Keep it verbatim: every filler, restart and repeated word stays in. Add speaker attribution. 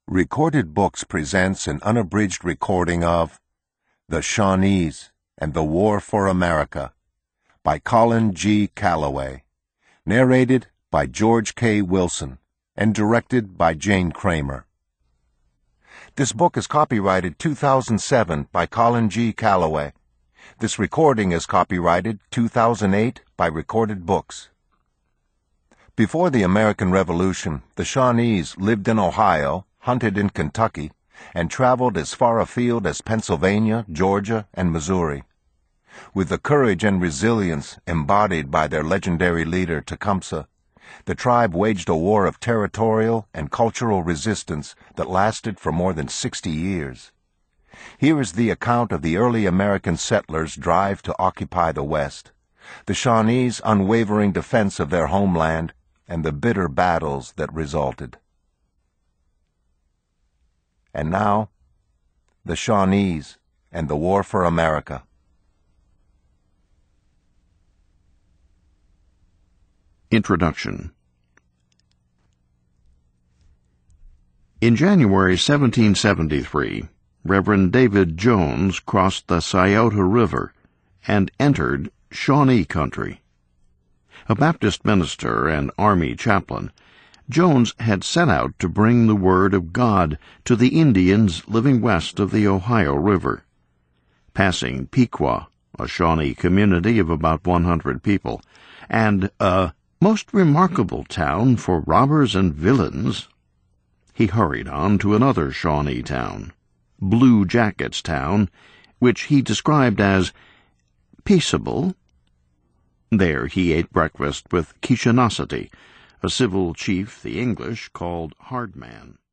Speaker 1: Recorded Books presents an unabridged recording of The Shawnees and the War for America by Colin G. Calloway, narrated by George K. Wilson, and directed by Jane Kramer. This book is copyrighted two thousand seven by Colin G. Calloway. This recording is copyrighted two thousand eight by Recorded Books. Before the American Revolution, the Shawnees lived in Ohio, hunted in Kentucky, and traveled as far afield as Pennsylvania, Georgia, and Missouri. With the courage and resilience embodied by their legendary leader Tecumseh, the tribe waged a war of territorial and cultural resistance that lasted for more than sixty years. Here is the account of the early American settlers' drive to occupy the West, the Shawnees' unwavering defense of their homeland, and the bitter battles that resulted. And now, the Shawnees and the War for America.
Speaker 2: Introduction. In January seventeen seventy-three, Reverend David Jones crossed the Scioto River and entered Shawnee country. A Baptist minister and Army chaplain, Jones had set out to bring the word of God to the Indians living west of the Ohio River. Passing Pequot, a Shawnee community of about one hundred people, and a most remarkable town for robbers and villains, he hurried on to another Shawnee town, Blue Jackets Town, which he described as peaceable. There he ate breakfast with Kishanosety, a civil chief the English called Hardman.